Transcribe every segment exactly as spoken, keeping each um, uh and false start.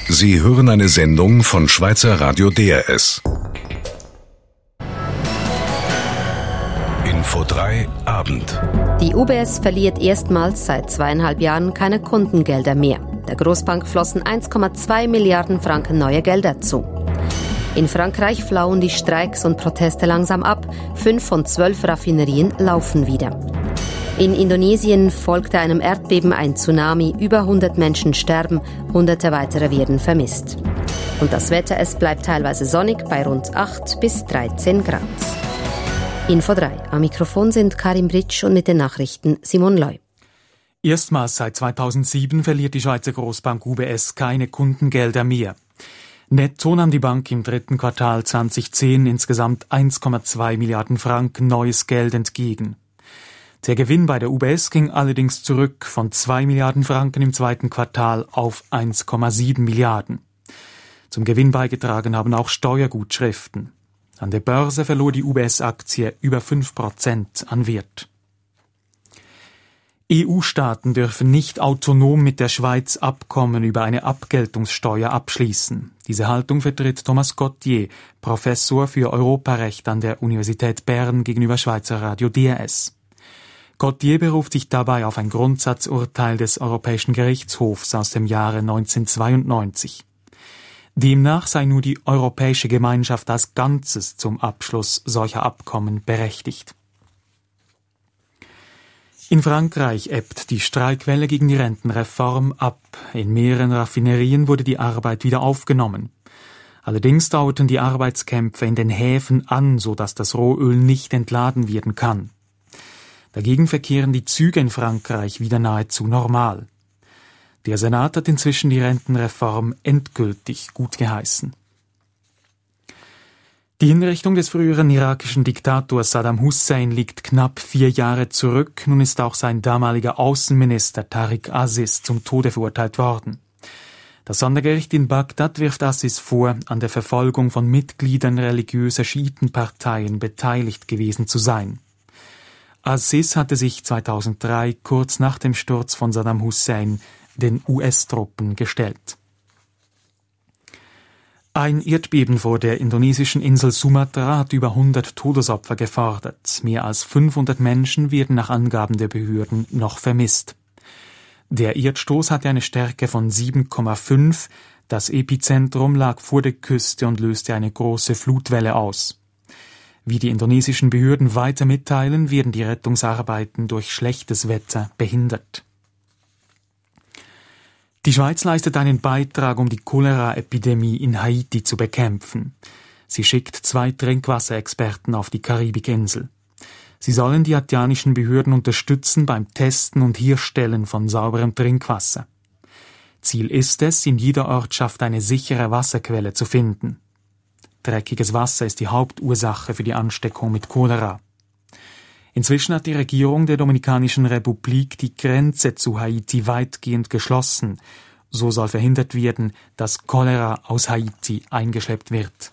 Sie hören eine Sendung von Schweizer Radio D R S. Info drei Abend. Die U B S verliert erstmals seit zweieinhalb Jahren keine Kundengelder mehr. Der Großbank flossen eins Komma zwei Milliarden Franken neue Gelder zu. In Frankreich flauen die Streiks und Proteste langsam ab. Fünf von zwölf Raffinerien laufen wieder. In Indonesien folgte einem Erdbeben ein Tsunami. Über hundert Menschen sterben, hunderte weitere werden vermisst. Und das Wetter, es bleibt teilweise sonnig bei rund acht bis dreizehn Grad. Info drei. Am Mikrofon sind Karim Britsch und mit den Nachrichten Simon Loy. Erstmals seit zweitausendsieben verliert die Schweizer Großbank U B S keine Kundengelder mehr. Netto nahm die Bank im dritten Quartal zweitausendzehn insgesamt eins Komma zwei Milliarden Franken neues Geld entgegen. Der Gewinn bei der U B S ging allerdings zurück von zwei Milliarden Franken im zweiten Quartal auf eins Komma sieben Milliarden. Zum Gewinn beigetragen haben auch Steuergutschriften. An der Börse verlor die U B S-Aktie über fünf Prozent an Wert. E U-Staaten dürfen nicht autonom mit der Schweiz Abkommen über eine Abgeltungssteuer abschließen. Diese Haltung vertritt Thomas Gauthier, Professor für Europarecht an der Universität Bern gegenüber Schweizer Radio D R S. Gauthier beruft sich dabei auf ein Grundsatzurteil des Europäischen Gerichtshofs aus dem Jahre neunzehnhundertzweiundneunzig. Demnach sei nur die Europäische Gemeinschaft als Ganzes zum Abschluss solcher Abkommen berechtigt. In Frankreich ebbt die Streikwelle gegen die Rentenreform ab. In mehreren Raffinerien wurde die Arbeit wieder aufgenommen. Allerdings dauerten die Arbeitskämpfe in den Häfen an, sodass das Rohöl nicht entladen werden kann. Dagegen verkehren die Züge in Frankreich wieder nahezu normal. Der Senat hat inzwischen die Rentenreform endgültig gutgeheißen. Die Hinrichtung des früheren irakischen Diktators Saddam Hussein liegt knapp vier Jahre zurück. Nun ist auch sein damaliger Außenminister Tariq Aziz zum Tode verurteilt worden. Das Sondergericht in Bagdad wirft Aziz vor, an der Verfolgung von Mitgliedern religiöser Schiitenparteien beteiligt gewesen zu sein. Aziz hatte sich zweitausenddrei, kurz nach dem Sturz von Saddam Hussein, den U S-Truppen gestellt. Ein Erdbeben vor der indonesischen Insel Sumatra hat über hundert Todesopfer gefordert. Mehr als fünfhundert Menschen werden nach Angaben der Behörden noch vermisst. Der Erdstoß hatte eine Stärke von sieben Komma fünf. Das Epizentrum lag vor der Küste und löste eine große Flutwelle aus. Wie die indonesischen Behörden weiter mitteilen, werden die Rettungsarbeiten durch schlechtes Wetter behindert. Die Schweiz leistet einen Beitrag, um die Cholera-Epidemie in Haiti zu bekämpfen. Sie schickt zwei Trinkwasserexperten auf die Karibikinsel. Sie sollen die haitianischen Behörden unterstützen beim Testen und Herstellen von sauberem Trinkwasser. Ziel ist es, in jeder Ortschaft eine sichere Wasserquelle zu finden. Dreckiges Wasser ist die Hauptursache für die Ansteckung mit Cholera. Inzwischen hat die Regierung der Dominikanischen Republik die Grenze zu Haiti weitgehend geschlossen. So soll verhindert werden, dass Cholera aus Haiti eingeschleppt wird.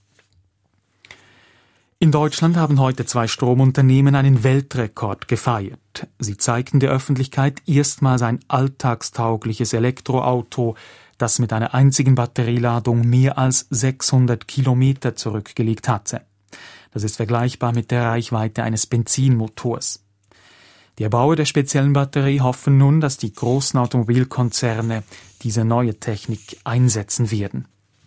In Deutschland haben heute zwei Stromunternehmen einen Weltrekord gefeiert. Sie zeigten der Öffentlichkeit erstmals ein alltagstaugliches Elektroauto, das mit einer einzigen Batterieladung mehr als sechshundert Kilometer zurückgelegt hatte. Das ist vergleichbar mit der Reichweite eines Benzinmotors. Die Erbauer der speziellen Batterie hoffen nun, dass die großen Automobilkonzerne diese neue Technik einsetzen werden.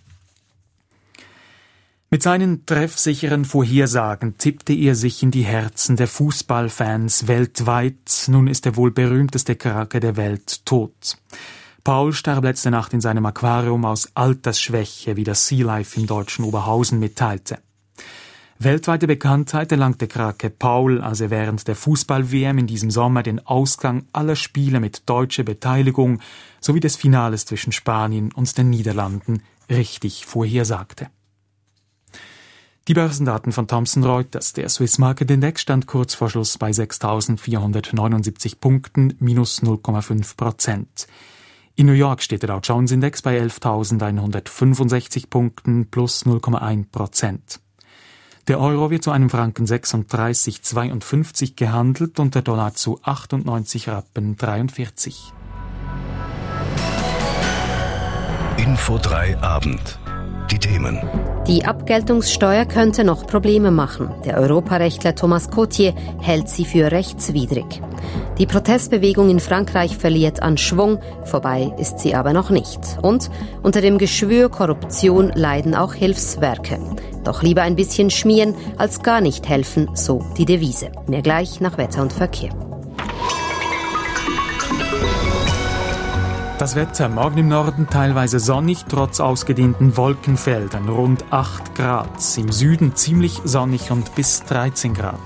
Mit seinen treffsicheren Vorhersagen tippte er sich in die Herzen der Fußballfans weltweit. Nun ist der wohl berühmteste Krake der Welt tot. Paul starb letzte Nacht in seinem Aquarium aus Altersschwäche, wie das Sea Life im deutschen Oberhausen mitteilte. Weltweite Bekanntheit erlangte Krake Paul, als er während der Fußball-W M in diesem Sommer den Ausgang aller Spiele mit deutscher Beteiligung sowie des Finales zwischen Spanien und den Niederlanden richtig vorhersagte. Die Börsendaten von Thomson Reuters. Der Swiss Market Index stand kurz vor Schluss bei sechstausendvierhundertneunundsiebzig Punkten, minus null Komma fünf Prozent. In New York steht der Dow Jones Index bei elftausendeinhundertfünfundsechzig Punkten, plus null Komma eins Prozent. Der Euro wird zu einem Franken sechsunddreißig Komma zweiundfünfzig gehandelt und der Dollar zu achtundneunzig Rappen dreiundvierzig. Info drei Abend. Die Themen. Die Abgeltungssteuer könnte noch Probleme machen. Der Europarechtler Thomas Cotier hält sie für rechtswidrig. Die Protestbewegung in Frankreich verliert an Schwung, vorbei ist sie aber noch nicht. Und unter dem Geschwür Korruption leiden auch Hilfswerke. Doch lieber ein bisschen schmieren als gar nicht helfen, so die Devise. Mehr gleich nach Wetter und Verkehr. Das Wetter, morgen im Norden teilweise sonnig, trotz ausgedehnten Wolkenfeldern, rund acht Grad. Im Süden ziemlich sonnig und bis dreizehn Grad.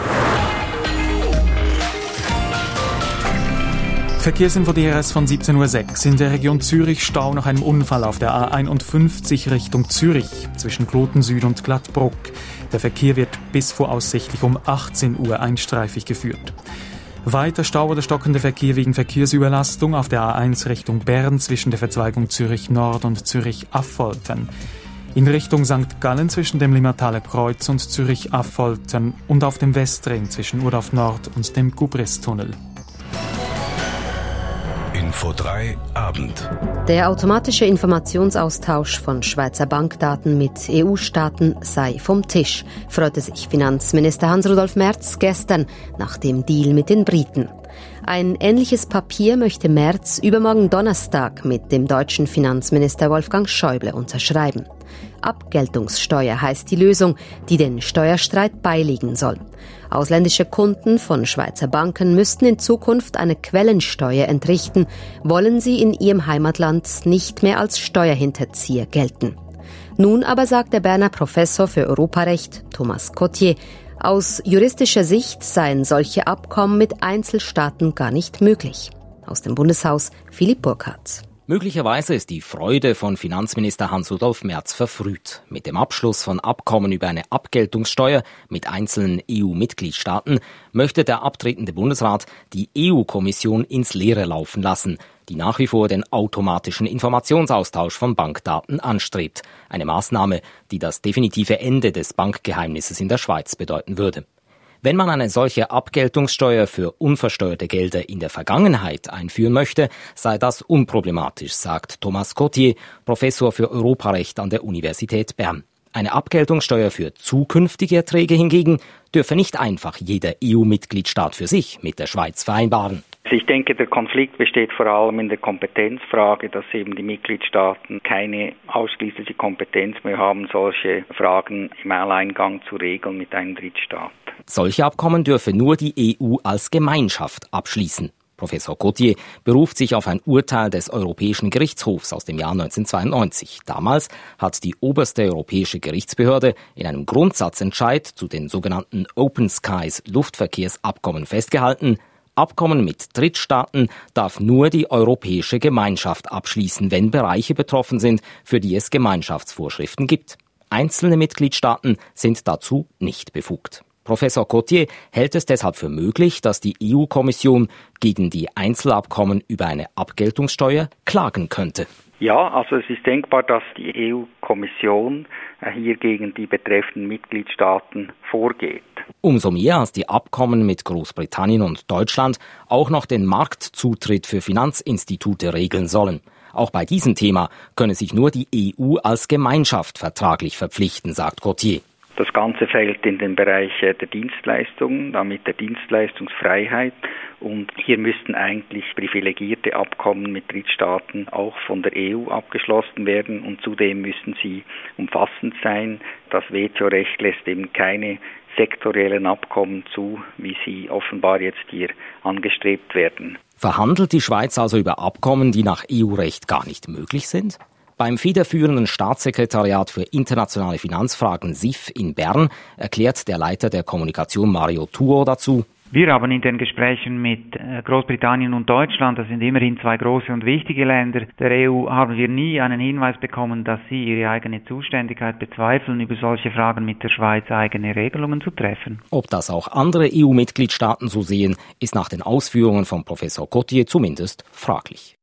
Verkehrsinfo D R S von siebzehn Uhr sechs. In der Region Zürich Stau nach einem Unfall auf der A einundfünfzig Richtung Zürich zwischen Kloten Süd und Glattbruck. Der Verkehr wird bis voraussichtlich um achtzehn Uhr einstreifig geführt. Weiter Stau oder stockender Verkehr wegen Verkehrsüberlastung auf der A eins Richtung Bern zwischen der Verzweigung Zürich Nord und Zürich Affoltern. In Richtung Sankt Gallen zwischen dem Limmertaler Kreuz und Zürich Affoltern und auf dem Westring zwischen Urdorf Nord und dem Gubristunnel. Info drei Abend. Der automatische Informationsaustausch von Schweizer Bankdaten mit E U-Staaten sei vom Tisch, freute sich Finanzminister Hans-Rudolf Merz gestern nach dem Deal mit den Briten. Ein ähnliches Papier möchte Merz übermorgen Donnerstag mit dem deutschen Finanzminister Wolfgang Schäuble unterschreiben. Abgeltungssteuer heißt die Lösung, die den Steuerstreit beilegen soll. Ausländische Kunden von Schweizer Banken müssten in Zukunft eine Quellensteuer entrichten, wollen sie in ihrem Heimatland nicht mehr als Steuerhinterzieher gelten. Nun aber sagt der Berner Professor für Europarecht, Thomas Cotier, aus juristischer Sicht seien solche Abkommen mit Einzelstaaten gar nicht möglich. Aus dem Bundeshaus Philipp Burkhardt. Möglicherweise ist die Freude von Finanzminister Hans-Rudolf Merz verfrüht. Mit dem Abschluss von Abkommen über eine Abgeltungssteuer mit einzelnen E U-Mitgliedstaaten möchte der abtretende Bundesrat die E U-Kommission ins Leere laufen lassen, die nach wie vor den automatischen Informationsaustausch von Bankdaten anstrebt. Eine Maßnahme, die das definitive Ende des Bankgeheimnisses in der Schweiz bedeuten würde. Wenn man eine solche Abgeltungssteuer für unversteuerte Gelder in der Vergangenheit einführen möchte, sei das unproblematisch, sagt Thomas Cotier, Professor für Europarecht an der Universität Bern. Eine Abgeltungssteuer für zukünftige Erträge hingegen dürfe nicht einfach jeder E U-Mitgliedstaat für sich mit der Schweiz vereinbaren. Ich denke, der Konflikt besteht vor allem in der Kompetenzfrage, dass eben die Mitgliedstaaten keine ausschließliche Kompetenz mehr haben, solche Fragen im Alleingang zu regeln mit einem Drittstaat. Solche Abkommen dürfe nur die E U als Gemeinschaft abschließen. Professor Cotier beruft sich auf ein Urteil des Europäischen Gerichtshofs aus dem Jahr neunzehnhundertzweiundneunzig. Damals hat die oberste europäische Gerichtsbehörde in einem Grundsatzentscheid zu den sogenannten Open Skies Luftverkehrsabkommen festgehalten, Abkommen mit Drittstaaten darf nur die Europäische Gemeinschaft abschließen, wenn Bereiche betroffen sind, für die es Gemeinschaftsvorschriften gibt. Einzelne Mitgliedstaaten sind dazu nicht befugt. Professor Cotier hält es deshalb für möglich, dass die E U-Kommission gegen die Einzelabkommen über eine Abgeltungssteuer klagen könnte. Ja, also es ist denkbar, dass die E U-Kommission hier gegen die betreffenden Mitgliedstaaten vorgeht. Umso mehr, als die Abkommen mit Großbritannien und Deutschland auch noch den Marktzutritt für Finanzinstitute regeln sollen. Auch bei diesem Thema könne sich nur die E U als Gemeinschaft vertraglich verpflichten, sagt Cotier. Das Ganze fällt in den Bereich der Dienstleistungen, damit der Dienstleistungsfreiheit. Und hier müssten eigentlich privilegierte Abkommen mit Drittstaaten auch von der E U abgeschlossen werden. Und zudem müssen sie umfassend sein. Das W T O-Recht lässt eben keine sektoriellen Abkommen zu, wie sie offenbar jetzt hier angestrebt werden. Verhandelt die Schweiz also über Abkommen, die nach E U-Recht gar nicht möglich sind? Beim federführenden Staatssekretariat für internationale Finanzfragen S I F in Bern erklärt der Leiter der Kommunikation Mario Tuo dazu: Wir haben in den Gesprächen mit Großbritannien und Deutschland, das sind immerhin zwei große und wichtige Länder der E U, haben wir nie einen Hinweis bekommen, dass sie ihre eigene Zuständigkeit bezweifeln, über solche Fragen mit der Schweiz eigene Regelungen zu treffen. Ob das auch andere E U-Mitgliedstaaten so sehen, ist nach den Ausführungen von Professor Cotier zumindest fraglich.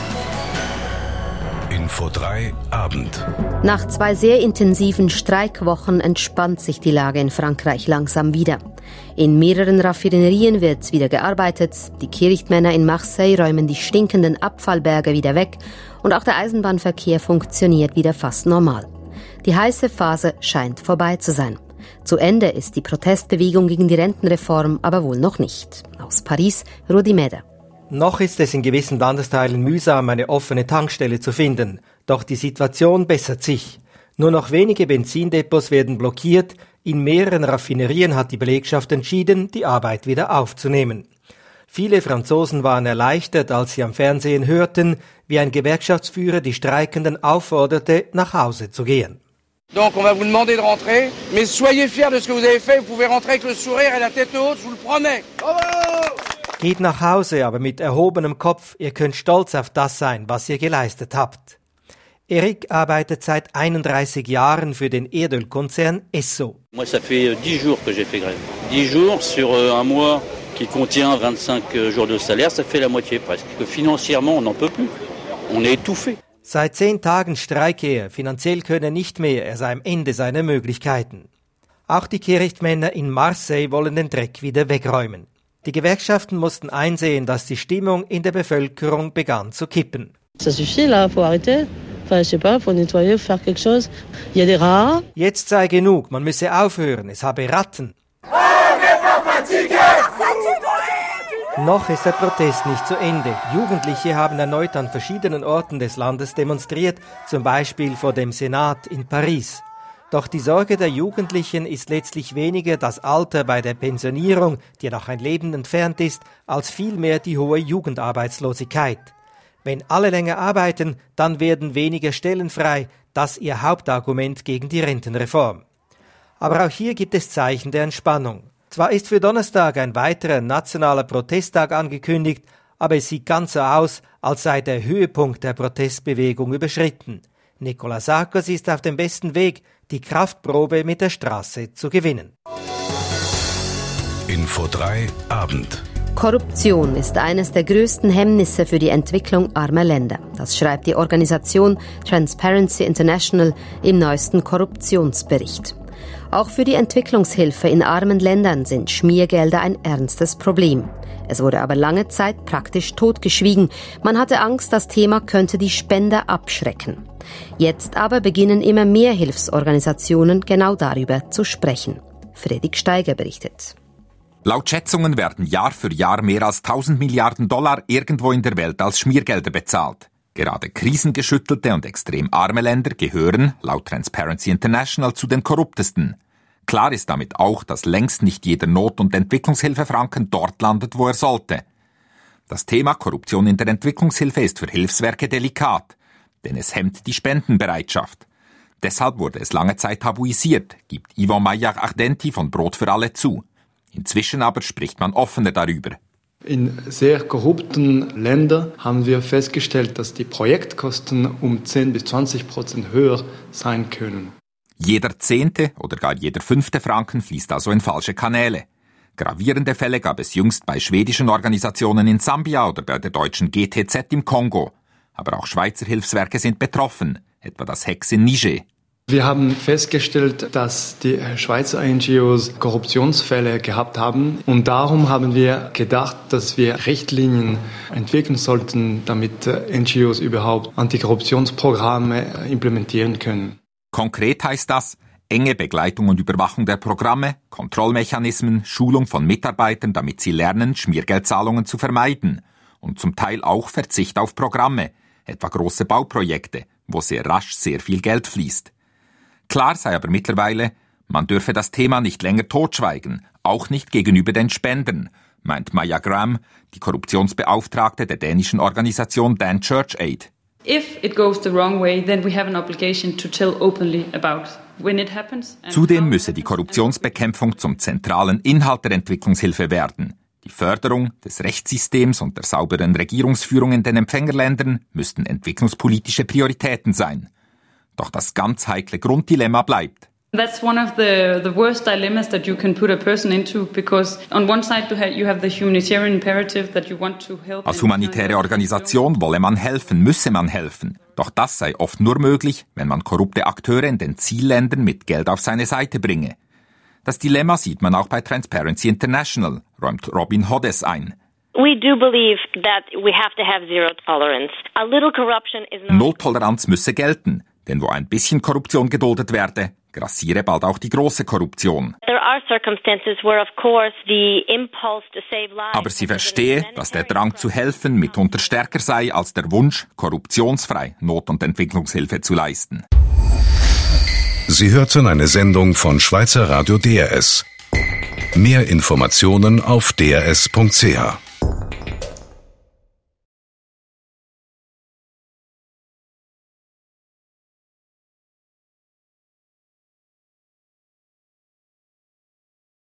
Info drei Abend. Nach zwei sehr intensiven Streikwochen entspannt sich die Lage in Frankreich langsam wieder. In mehreren Raffinerien wird wieder gearbeitet, die Kehrichtmänner in Marseille räumen die stinkenden Abfallberge wieder weg und auch der Eisenbahnverkehr funktioniert wieder fast normal. Die heiße Phase scheint vorbei zu sein. Zu Ende ist die Protestbewegung gegen die Rentenreform aber wohl noch nicht. Aus Paris, Rudi Meder. Noch ist es in gewissen Landesteilen mühsam, eine offene Tankstelle zu finden. Doch die Situation bessert sich. Nur noch wenige Benzindepots werden blockiert. In mehreren Raffinerien hat die Belegschaft entschieden, die Arbeit wieder aufzunehmen. Viele Franzosen waren erleichtert, als sie am Fernsehen hörten, wie ein Gewerkschaftsführer die Streikenden aufforderte, nach Hause zu gehen. Donc on va vous demander de rentrer, mais soyez fiers de ce que vous avez fait, vous pouvez rentrer avec le sourire et la tête haute, je vous le promets. Bravo! Geht nach Hause, aber mit erhobenem Kopf, ihr könnt stolz auf das sein, was ihr geleistet habt. Eric arbeitet seit einunddreißig Jahren für den Erdölkonzern Esso. Moi, ça fait dix jours que j'ai fait grève. dix jours sur un mois qui contient vingt-cinq jours de salaire, ça fait la moitié presque. Financièrement, on n'en peut plus. On est étouffé. Seit zehn Tagen streike er. Finanziell könne er nicht mehr, er sei am Ende seiner Möglichkeiten. Auch die Kehrichtmänner in Marseille wollen den Dreck wieder wegräumen. Die Gewerkschaften mussten einsehen, dass die Stimmung in der Bevölkerung begann zu kippen. Ça suffit là, faut arrêter. Enfin, je sais pas, faut nettoyer, faire quelque chose. Il y a des rats. Jetzt sei genug, man müsse aufhören, es habe Ratten. Noch ist der Protest nicht zu Ende. Jugendliche haben erneut an verschiedenen Orten des Landes demonstriert, zum Beispiel vor dem Senat in Paris. Doch die Sorge der Jugendlichen ist letztlich weniger das Alter bei der Pensionierung, die noch ein Leben entfernt ist, als vielmehr die hohe Jugendarbeitslosigkeit. Wenn alle länger arbeiten, dann werden weniger Stellen frei, das ihr Hauptargument gegen die Rentenreform. Aber auch hier gibt es Zeichen der Entspannung. Zwar ist für Donnerstag ein weiterer nationaler Protesttag angekündigt, aber es sieht ganz so aus, als sei der Höhepunkt der Protestbewegung überschritten. Nicolas Sarkozy ist auf dem besten Weg, die Kraftprobe mit der Straße zu gewinnen. Info drei Abend. Korruption ist eines der größten Hemmnisse für die Entwicklung armer Länder. Das schreibt die Organisation Transparency International im neuesten Korruptionsbericht. Auch für die Entwicklungshilfe in armen Ländern sind Schmiergelder ein ernstes Problem. Es wurde aber lange Zeit praktisch totgeschwiegen. Man hatte Angst, das Thema könnte die Spender abschrecken. Jetzt aber beginnen immer mehr Hilfsorganisationen genau darüber zu sprechen. Fredrik Steiger berichtet. Laut Schätzungen werden Jahr für Jahr mehr als tausend Milliarden Dollar irgendwo in der Welt als Schmiergelder bezahlt. Gerade krisengeschüttelte und extrem arme Länder gehören, laut Transparency International, zu den korruptesten. Klar ist damit auch, dass längst nicht jeder Not- und Entwicklungshilfefranken dort landet, wo er sollte. Das Thema Korruption in der Entwicklungshilfe ist für Hilfswerke delikat, denn es hemmt die Spendenbereitschaft. Deshalb wurde es lange Zeit tabuisiert, gibt Yvon Maillard-Ardenti von Brot für alle zu. Inzwischen aber spricht man offener darüber. In sehr korrupten Ländern haben wir festgestellt, dass die Projektkosten um zehn bis zwanzig Prozent höher sein können. Jeder zehnte oder gar jeder fünfte Franken fließt also in falsche Kanäle. Gravierende Fälle gab es jüngst bei schwedischen Organisationen in Sambia oder bei der deutschen G T Z im Kongo. Aber auch Schweizer Hilfswerke sind betroffen, etwa das Hex in Niger. Wir haben festgestellt, dass die Schweizer N G Os Korruptionsfälle gehabt haben und darum haben wir gedacht, dass wir Richtlinien entwickeln sollten, damit N G Os überhaupt Antikorruptionsprogramme implementieren können. Konkret heißt das enge Begleitung und Überwachung der Programme, Kontrollmechanismen, Schulung von Mitarbeitern, damit sie lernen, Schmiergeldzahlungen zu vermeiden und zum Teil auch Verzicht auf Programme, etwa große Bauprojekte, wo sehr rasch sehr viel Geld fließt. Klar sei aber mittlerweile, man dürfe das Thema nicht länger totschweigen, auch nicht gegenüber den Spendern, meint Maja Gram, die Korruptionsbeauftragte der dänischen Organisation Dan Church Aid. Zudem müsse die Korruptionsbekämpfung zum zentralen Inhalt der Entwicklungshilfe werden. Die Förderung des Rechtssystems und der sauberen Regierungsführung in den Empfängerländern müssten entwicklungspolitische Prioritäten sein. Doch das ganz heikle Grunddilemma bleibt. That's one of the the worst dilemmas that you can put a person into, because on one side you have the humanitarian imperative that you want to help. Als humanitäre Organisation wolle man helfen, müsse man helfen. Doch das sei oft nur möglich, wenn man korrupte Akteure in den Zielländern mit Geld auf seine Seite bringe. Das Dilemma sieht man auch bei Transparency International, räumt Robin Hoddes ein. We do believe that we have to have zero tolerance. A little corruption is not... Nulltoleranz müsse gelten, denn wo ein bisschen Korruption geduldet werde, grassiere bald auch die große Korruption. There are circumstances where, of course, the impulse to save lives... Aber sie verstehe, dass der Drang zu helfen mitunter stärker sei als der Wunsch, korruptionsfrei Not- und Entwicklungshilfe zu leisten. Sie hörten eine Sendung von Schweizer Radio D R S. Mehr Informationen auf d r s punkt c h.